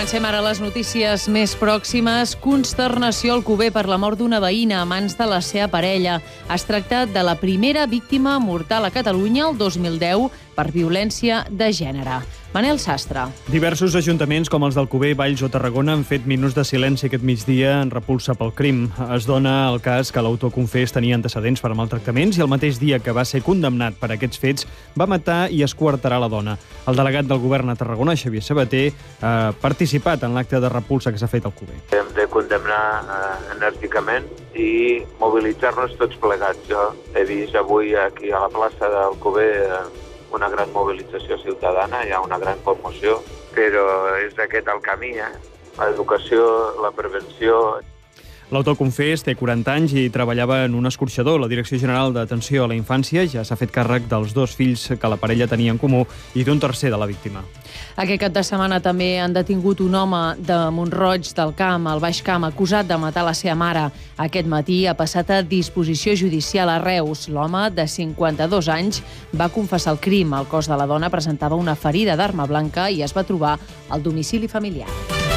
Avancem ara a les notícies més pròximes. Consternació al Alcover per la mort d'una veïna a mans de la seva parella. Es tracta de la primera víctima mortal a Catalunya el 2010 per violència de gènere. Manel Sastre. Diversos ajuntaments com els d'Alcover, Valls o Tarragona han fet minuts de silenci aquest migdia en repulsa pel crim. Es dona el cas que l'autor confés tenia antecedents per maltractaments i el mateix dia que va ser condemnat per aquests fets va matar i esquartarà la dona. El delegat del govern a Tarragona, Xavier Sabater, ha participat en l'acte de repulsa que s'ha fet al Alcover. Hem de condemnar enèrgicament i mobilitzar-nos tots plegats. Jo he vist avui aquí a la plaça d'Alcover una gran mobilització ciutadana, hi ha una gran commoció, però és aquest el camí, l'educació, la prevenció. L'autor confés té 40 anys i treballava en un escorxador. La Direcció General d'Atenció a la Infància ja s'ha fet càrrec dels 2 fills que la parella tenia en comú i d'un tercer de la víctima. Aquest cap de setmana també han detingut un home de Mont-roig del Camp, al Baix Camp, acusat de matar la seva mare. Aquest matí ha passat a disposició judicial a Reus. L'home, de 52 anys, va confessar el crim. El cos de la dona presentava una ferida d'arma blanca i es va trobar al domicili familiar.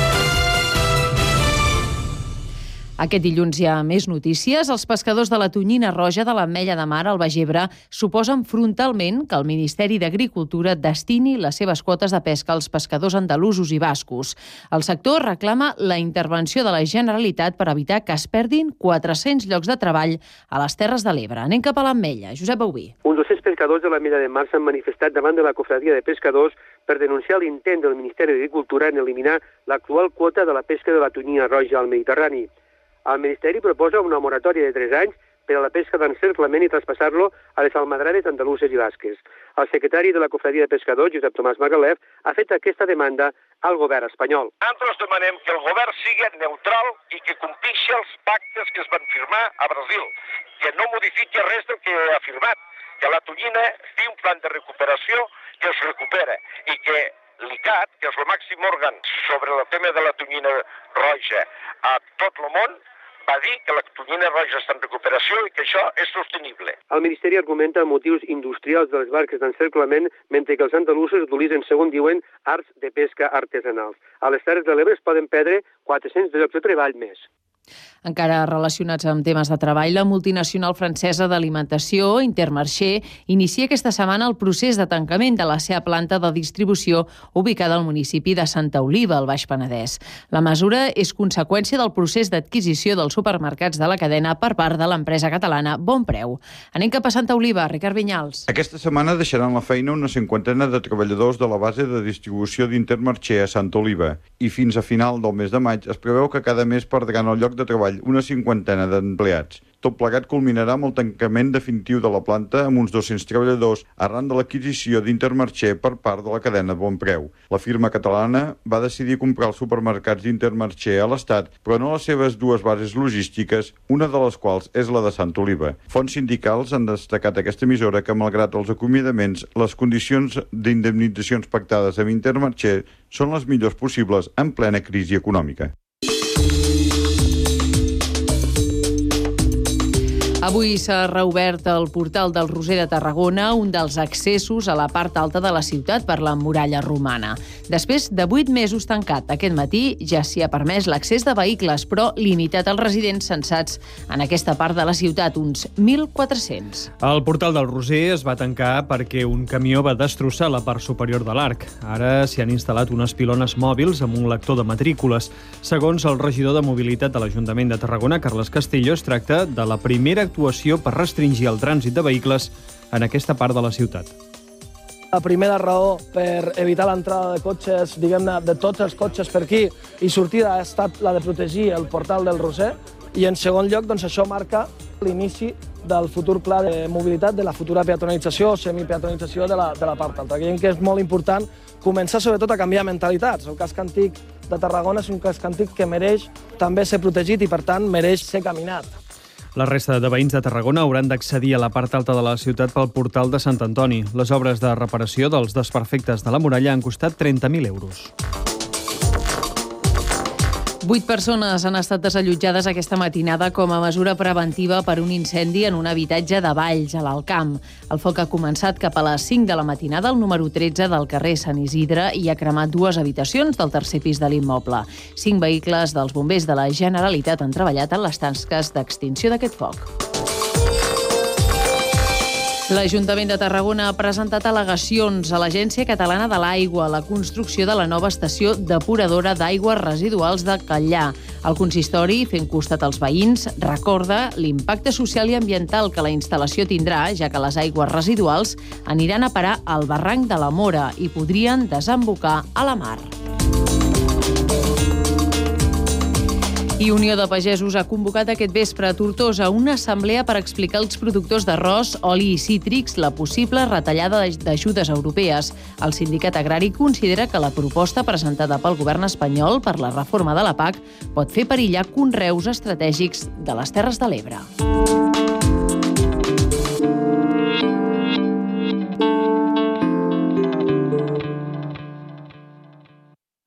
Aquest dilluns hi ha més notícies. Els pescadors de la tonyina roja de l'Ametlla de Mar al Baix Ebre suposen frontalment que el Ministeri d'Agricultura destini les seves quotes de pesca als pescadors andalusos i bascos. El sector reclama la intervenció de la Generalitat per evitar que es perdin 400 llocs de treball a les Terres de l'Ebre. Anem cap a l'Ametlla. Josep Aubí. Uns 200 pescadors de l'Ametlla de Mar s'han manifestat davant de la Cofradia de Pescadors per denunciar l'intent del Ministeri d'Agricultura en eliminar l'actual quota de la pesca de la tonyina roja al Mediterrani. El Ministeri proposa una moratòria de 3 anys per a la pesca d'encerclament i traspassar-lo a les almadrades andaluses i basques. El secretari de la Cofradia de Pescadors, Josep Tomàs Magalef, ha fet aquesta demanda al govern espanyol. Nosaltres demanem que el govern sigui neutral i que complixi els pactes que es van firmar a Brasil, que no modifiqui res del que ha firmat, que la tonyina tingui un plan de recuperació que es recupera i que l'ICAT, que és el màxim òrgan sobre el tema de la tonyina roja a tot el món, va dir que la tonyina roja està en recuperació i que això és sostenible. El Ministeri argumenta motius industrials de les barques d'encerclament, mentre que els andalusos utilitzen, segons diuen, arts de pesca artesanals. A les Terres de l'Ebre es poden perdre 400 llocs de treball més. Encara relacionats amb temes de treball, la multinacional francesa d'alimentació, Intermarché, inicia aquesta setmana el procés de tancament de la seva planta de distribució ubicada al municipi de Santa Oliva, al Baix Penedès. La mesura és conseqüència del procés d'adquisició dels supermercats de la cadena per part de l'empresa catalana Bonpreu. Anem cap a Santa Oliva, Ricard Vinyals. Aquesta setmana deixaran la feina una 50 de treballadors de la base de distribució d'Intermarché a Santa Oliva i fins a final del mes de maig es preveu que cada mes perdran el lloc de treball una 50 d'empleats. Tot plegat culminarà amb el tancament definitiu de la planta amb uns 200 treballadors arran de l'adquisició d'Intermarché per part de la cadena Bonpreu. La firma catalana va decidir comprar els supermercats d'Intermarché a l'Estat, però no les seves 2 bases logístiques, una de les quals és la de Santa Oliva. Fonts sindicals han destacat aquesta emissora que, malgrat els acomiadaments, les condicions d'indemnitzacions pactades amb Intermarché són les millors possibles en plena crisi econòmica. Avui s'ha reobert el portal del Roser de Tarragona, un dels accessos a la part alta de la ciutat per la muralla romana. Després de 8 mesos tancat, aquest matí ja s'hi ha permès l'accés de vehicles, però limitat als residents censats en aquesta part de la ciutat, uns 1.400. El portal del Roser es va tancar perquè un camió va destrossar la part superior de l'arc. Ara s'hi han instal·lat unes pilones mòbils amb un lector de matrícules. Segons el regidor de Mobilitat de l'Ajuntament de Tarragona, Carles Castillo, es tracta de la primera actuació per restringir el trànsit de vehicles en aquesta part de la ciutat. La primera raó per evitar l'entrada de cotxes, diguem-ne, de tots els cotxes per aquí i sortida ha estat la de protegir el portal del Roser i, en segon lloc, doncs això marca l'inici del futur pla de mobilitat, de la futura peatonalització o semipeatonalització de la part alta. Creiem que és molt important començar sobretot a canviar mentalitats. El casc antic de Tarragona és un casc antic que mereix també ser protegit i, per tant, mereix ser caminat. La resta de veïns de Tarragona hauran d'accedir a la part alta de la ciutat pel portal de Sant Antoni. Les obres de reparació dels desperfectes de la muralla han costat 30.000 euros. 8 persones han estat desallotjades aquesta matinada com a mesura preventiva per un incendi en un habitatge de Valls, a l'Alt Camp. El foc ha començat cap a les 5 de la matinada al número 13 del carrer Sant Isidre i ha cremat 2 habitacions del tercer pis de l'immoble. 5 vehicles dels bombers de la Generalitat han treballat en les tasques d'extinció d'aquest foc. L'Ajuntament de Tarragona ha presentat al·legacions a l'Agència Catalana de l'Aigua a la construcció de la nova estació depuradora d'aigües residuals de Catllà. El consistori, fent costat als veïns, recorda l'impacte social i ambiental que la instal·lació tindrà, ja que les aigües residuals aniran a parar al barranc de la Mora i podrien desembocar a la mar. I Unió de Pagesos ha convocat aquest vespre a Tortosa una assemblea per explicar als productors d'arròs, oli i cítrics la possible retallada d'ajudes europees. El sindicat agrari considera que la proposta presentada pel govern espanyol per la reforma de la PAC pot fer perillar conreus estratègics de les Terres de l'Ebre.